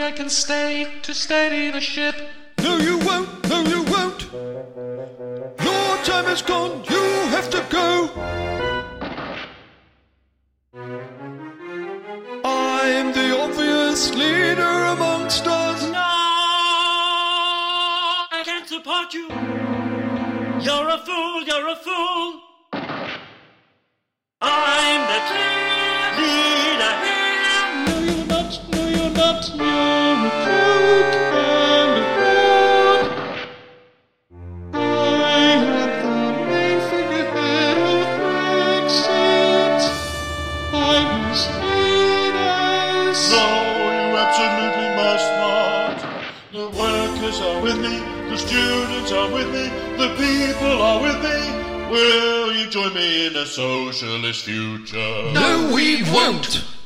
I can stay to steady the ship. No, you won't. No, you won't. Your time is gone. You have to go. I'm the obvious leader amongst us. No, I can't support you. You're a fool, you're a fool. I'm the clear leader here. No, you're not. No, you're not. You're a crook and a fraud. I have the main figurehead of Brexit. I must lead us. No, you absolutely must not. The workers are with me, the students are with me, the people are with me. Will you join me in a socialist future? No, we won't.